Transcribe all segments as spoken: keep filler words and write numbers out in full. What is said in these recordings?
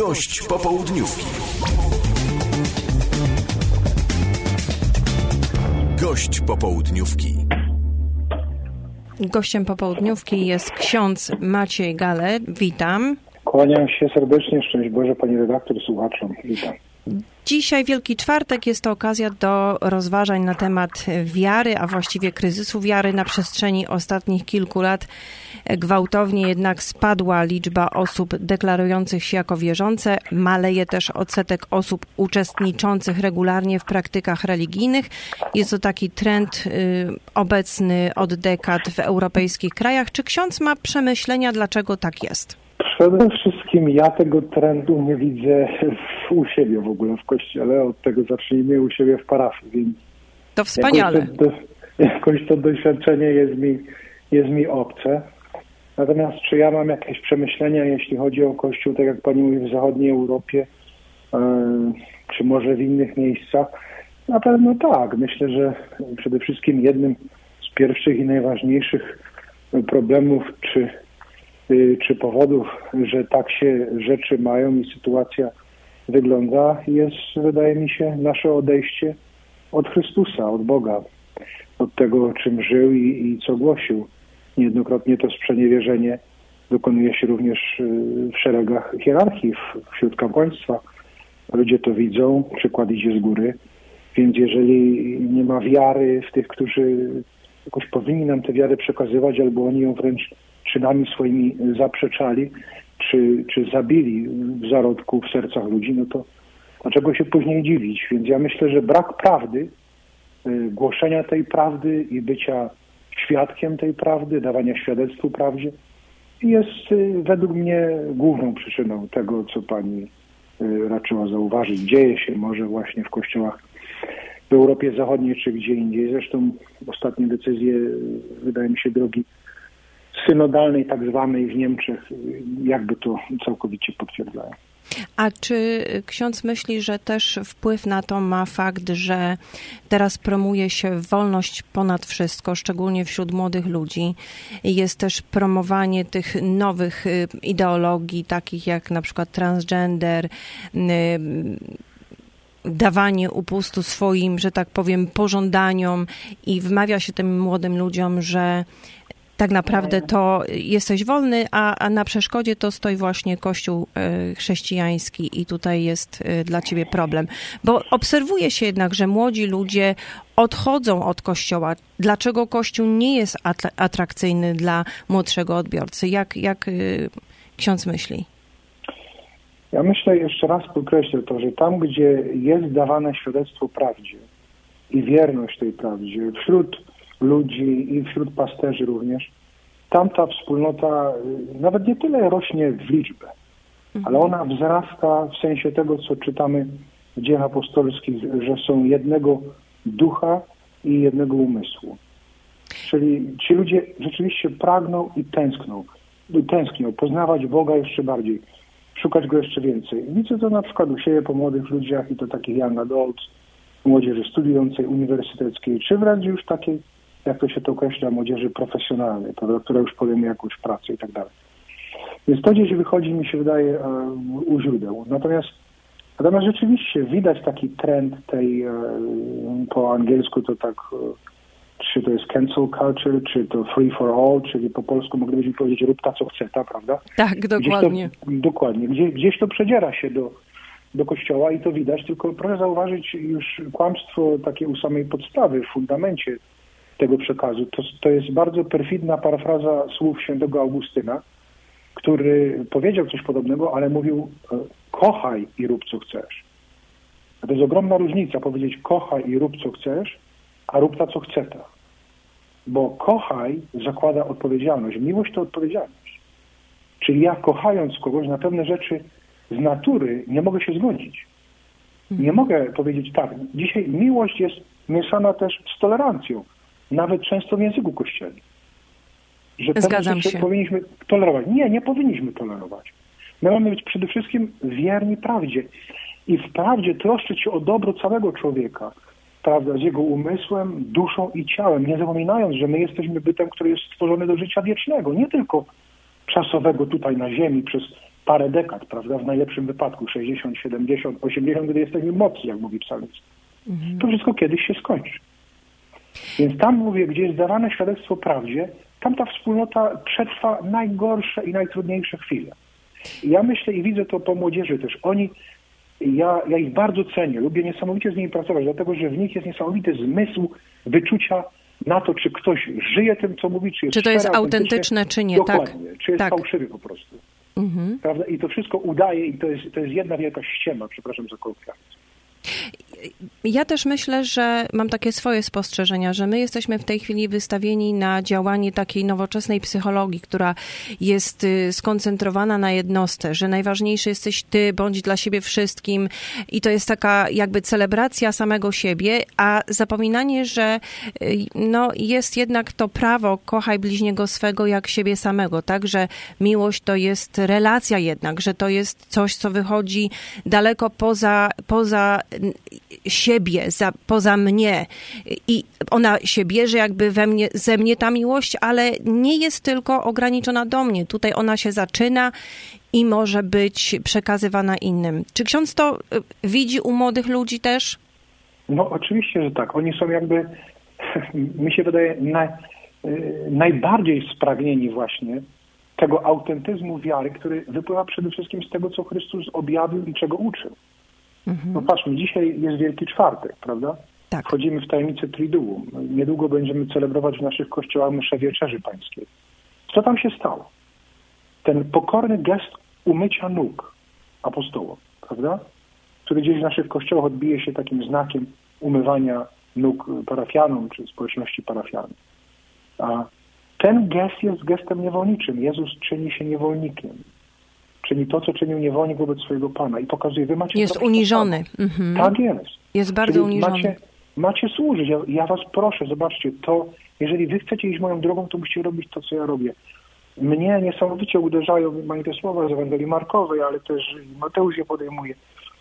Gość popołudniówki. Gość popołudniówki. Gościem popołudniówki jest ksiądz Maciej Gale. Witam. Kłaniam się serdecznie. Szczęść Boże, pani redaktor, słuchaczom. Witam. Dzisiaj Wielki Czwartek, jest to okazja do rozważań na temat wiary, a właściwie kryzysu wiary. Na przestrzeni ostatnich kilku lat gwałtownie jednak spadła liczba osób deklarujących się jako wierzące. Maleje też odsetek osób uczestniczących regularnie w praktykach religijnych. Jest to taki trend y, obecny od dekad w europejskich krajach. Czy ksiądz ma przemyślenia, dlaczego tak jest? Przede wszystkim ja tego trendu nie widzę u siebie w ogóle w kościele. Od tego zacznijmy u siebie w parafii. Więc to wspaniale. Jakoś to, jakoś to doświadczenie jest mi, jest mi obce. Natomiast czy ja mam jakieś przemyślenia, jeśli chodzi o Kościół, tak jak pani mówi, w zachodniej Europie, yy, czy może w innych miejscach? Na pewno tak. Myślę, że przede wszystkim jednym z pierwszych i najważniejszych problemów, czy czy powodów, że tak się rzeczy mają i sytuacja wygląda, jest, wydaje mi się, nasze odejście od Chrystusa, od Boga, od tego, czym żył i, i co głosił. Niejednokrotnie to sprzeniewierzenie dokonuje się również w szeregach hierarchii, wśród kapłaństwa. Ludzie to widzą, przykład idzie z góry, więc jeżeli nie ma wiary w tych, którzy jakoś powinni nam tę wiarę przekazywać, albo oni ją wręcz czynami swoimi zaprzeczali, czy, czy zabili w zarodku w sercach ludzi, no to dlaczego się później dziwić? Więc ja myślę, że brak prawdy, głoszenia tej prawdy i bycia świadkiem tej prawdy, dawania świadectwu prawdzie jest według mnie główną przyczyną tego, co pani raczyła zauważyć. Dzieje się może właśnie w kościołach w Europie Zachodniej czy gdzie indziej. Zresztą ostatnie decyzje, wydaje mi się, drogi synodalnej tak zwanej w Niemczech jakby to całkowicie potwierdzają. A czy ksiądz myśli, że też wpływ na to ma fakt, że teraz promuje się wolność ponad wszystko, szczególnie wśród młodych ludzi? Jest też promowanie tych nowych ideologii, takich jak na przykład transgender, dawanie upustu swoim, że tak powiem, pożądaniom i wmawia się tym młodym ludziom, że tak naprawdę to jesteś wolny, a, a na przeszkodzie to stoi właśnie Kościół chrześcijański i tutaj jest dla ciebie problem. Bo obserwuje się jednak, że młodzi ludzie odchodzą od Kościoła. Dlaczego Kościół nie jest atrakcyjny dla młodszego odbiorcy? Jak, jak ksiądz myśli? Ja myślę, jeszcze raz podkreślę to, że tam, gdzie jest dawane świadectwo prawdzie i wierność tej prawdzie wśród ludzi i wśród pasterzy również, tamta wspólnota nawet nie tyle rośnie w liczbę, mhm. ale ona wzrasta w sensie tego, co czytamy w dziejach apostolskich, że są jednego ducha i jednego umysłu. Czyli ci ludzie rzeczywiście pragną i tęskną, tęsknią poznawać Boga jeszcze bardziej, szukać Go jeszcze więcej. Widzę to na przykład u siebie po młodych ludziach i to takich young adults, młodzieży studiującej, uniwersyteckiej, czy wręcz już takiej, jak to się to określa, młodzieży profesjonalnej, prawda, która już podejmuje jakąś pracę i tak dalej. Więc to gdzieś wychodzi, mi się wydaje, u źródeł. Natomiast, natomiast rzeczywiście widać taki trend tej, po angielsku to tak, czy to jest cancel culture, czy to free for all, czyli po polsku moglibyśmy powiedzieć rób ta, co chce, ta, prawda? Tak, dokładnie. Gdzieś to, dokładnie. Gdzieś, gdzieś to przedziera się do, do Kościoła i to widać, tylko proszę zauważyć już kłamstwo takie u samej podstawy, w fundamencie tego przekazu. To, to jest bardzo perfidna parafraza słów świętego Augustyna, który powiedział coś podobnego, ale mówił kochaj i rób co chcesz. A to jest ogromna różnica powiedzieć kochaj i rób co chcesz, a rób ta co chce ta. Bo kochaj zakłada odpowiedzialność. Miłość to odpowiedzialność. Czyli ja kochając kogoś na pewne rzeczy z natury nie mogę się zgodzić. Nie mogę powiedzieć tak. Dzisiaj miłość jest mieszana też z tolerancją. Nawet często w języku kościelnym. Że Zgadzam się. Powinniśmy tolerować. Nie, nie powinniśmy tolerować. My mamy być przede wszystkim wierni prawdzie. I w prawdzie troszczyć się o dobro całego człowieka. Prawda, z jego umysłem, duszą i ciałem. Nie zapominając, że my jesteśmy bytem, który jest stworzony do życia wiecznego. Nie tylko czasowego tutaj na ziemi przez parę dekad, prawda, w najlepszym wypadku sześćdziesiąt, siedemdziesiąt, osiemdziesiąt, gdy jesteśmy mocni, jak mówi psalmista. Mhm. To wszystko kiedyś się skończy. Więc tam, mówię, gdzie jest dawane świadectwo prawdzie, tam ta wspólnota przetrwa najgorsze i najtrudniejsze chwile. I ja myślę i widzę to po młodzieży też. Oni, ja, ja ich bardzo cenię, lubię niesamowicie z nimi pracować, dlatego że w nich jest niesamowity zmysł wyczucia na to, czy ktoś żyje tym, co mówi, czy jest Czy to jest szczere, autentyczne, czy nie. Dokładnie. Tak. Czy jest tak. fałszywy po prostu. Mhm. Prawda? I to wszystko udaje i to jest, to jest jedna wielka ściema, przepraszam za kolokwializm. Ja też myślę, że mam takie swoje spostrzeżenia, że my jesteśmy w tej chwili wystawieni na działanie takiej nowoczesnej psychologii, która jest skoncentrowana na jednostce, że najważniejszy jesteś ty, bądź dla siebie wszystkim i to jest taka jakby celebracja samego siebie, a zapominanie, że no, jest jednak to prawo kochaj bliźniego swego jak siebie samego, tak, że miłość to jest relacja jednak, że to jest coś, co wychodzi daleko poza, poza siebie, za, poza mnie i ona się bierze jakby we mnie, ze mnie ta miłość, ale nie jest tylko ograniczona do mnie. Tutaj ona się zaczyna i może być przekazywana innym. Czy ksiądz to widzi u młodych ludzi też? No oczywiście, że tak. Oni są jakby, mi się wydaje, naj, najbardziej spragnieni właśnie tego autentyzmu wiary, który wypływa przede wszystkim z tego, co Chrystus objawił i czego uczył. Mhm. No patrzmy, dzisiaj jest Wielki Czwartek, prawda? Tak. Wchodzimy w tajemnicę Triduum. Niedługo będziemy celebrować w naszych kościołach mszę Wieczerzy Pańskiej. Co tam się stało? Ten pokorny gest umycia nóg apostołom, prawda? Który gdzieś w naszych kościołach odbije się takim znakiem umywania nóg parafianom czy społeczności parafialnej. A ten gest jest gestem niewolniczym. Jezus czyni się niewolnikiem. Czyni to, co czynił niewolnik wobec swojego Pana i pokazuje, wy macie... Jest uniżony. Mhm. Tak jest. Jest bardzo Czyli uniżony. Macie, macie służyć. Ja, ja was proszę, zobaczcie, to jeżeli wy chcecie iść moją drogą, to musicie robić to, co ja robię. Mnie niesamowicie uderzają moje te słowa z Ewangelii Markowej, ale też Mateusz je podejmuje.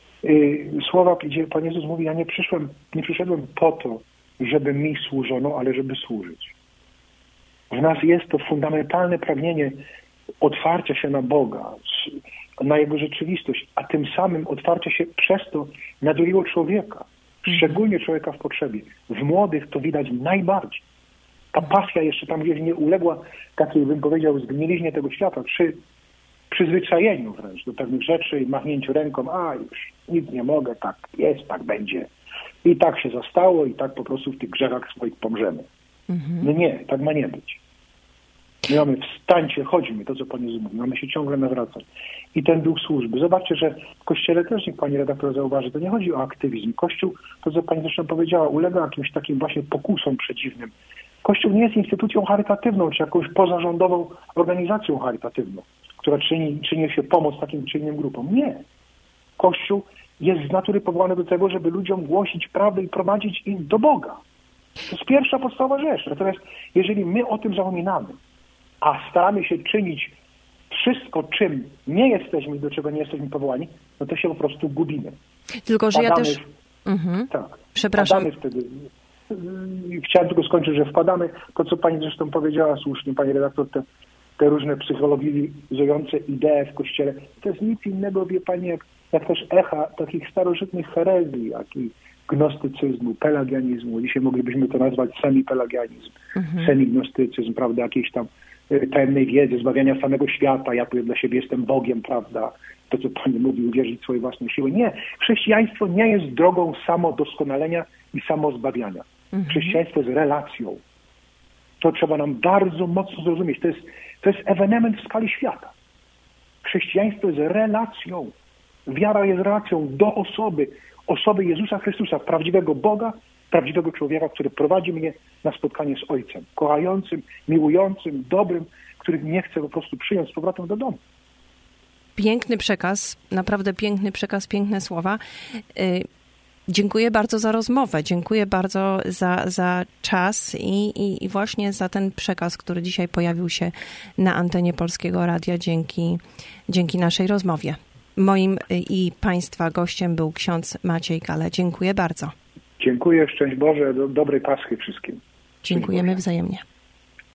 Słowa, gdzie Pan Jezus mówi, ja nie przyszłem, nie przyszedłem po to, żeby mi służono, ale żeby służyć. W nas jest to fundamentalne pragnienie otwarcia się na Boga, na Jego rzeczywistość, a tym samym otwarcia się przez to na drugiego człowieka, szczególnie człowieka w potrzebie. W młodych to widać najbardziej. Ta pasja jeszcze tam gdzieś nie uległa takiej, bym powiedział, zgniliźnie tego świata, czy przyzwyczajeniu wręcz do pewnych rzeczy i machnięciu ręką, a już nic nie mogę, tak jest, tak będzie. I tak się zastało i tak po prostu w tych grzechach swoich pomrzemy. Mhm. No nie, tak ma nie być. My mamy wstańcie, chodźmy, to co Pan Jezus mówi, mamy się ciągle nawracać. I ten duch służby. Zobaczcie, że w Kościele też, niech Pani redaktor zauważy, to nie chodzi o aktywizm. Kościół, to co Pani zresztą powiedziała, ulega jakimś takim właśnie pokusom przeciwnym. Kościół nie jest instytucją charytatywną, czy jakąś pozarządową organizacją charytatywną, która czyni, czyni się pomoc takim czy innym grupom. Nie. Kościół jest z natury powołany do tego, żeby ludziom głosić prawdę i prowadzić ich do Boga. To jest pierwsza podstawowa rzecz. Natomiast jeżeli my o tym zapominamy, a staramy się czynić wszystko, czym nie jesteśmy i do czego nie jesteśmy powołani, no to się po prostu gubimy. Tylko, że wpadamy, ja też... Mhm. Tak. Przepraszam. Wpadamy wtedy... Chciałem tylko skończyć, że wpadamy, to co Pani zresztą powiedziała słusznie, Pani redaktor, te, te różne psychologizujące idee w Kościele, to jest nic innego, wie Pani, jak, jak też echa takich starożytnych herezji, jak i gnostycyzmu, pelagianizmu. Dzisiaj moglibyśmy to nazwać semipelagianizm, mhm. semignostycyzm, prawda, jakiejś tam tajemnej wiedzy, zbawiania samego świata, ja tu dla siebie jestem Bogiem, prawda, to co Pani mówi, uwierzyć w swoje własne siły. Nie, chrześcijaństwo nie jest drogą samodoskonalenia i samozbawiania. Mhm. Chrześcijaństwo jest relacją. To trzeba nam bardzo mocno zrozumieć. To jest, to jest ewenement w skali świata. Chrześcijaństwo jest relacją. Wiara jest relacją do osoby, osoby Jezusa Chrystusa, prawdziwego Boga, prawdziwego człowieka, który prowadzi mnie na spotkanie z Ojcem. Kochającym, miłującym, dobrym, który mnie chce po prostu przyjąć z powrotem do domu. Piękny przekaz, naprawdę piękny przekaz, piękne słowa. Dziękuję bardzo za rozmowę, dziękuję bardzo za, za czas i, i, i właśnie za ten przekaz, który dzisiaj pojawił się na antenie Polskiego Radia dzięki, dzięki naszej rozmowie. Moim i Państwa gościem był ksiądz Maciej Kale. Dziękuję bardzo. Dziękuję, szczęść Boże, do dobrej Paschy wszystkim. Dziękujemy wzajemnie.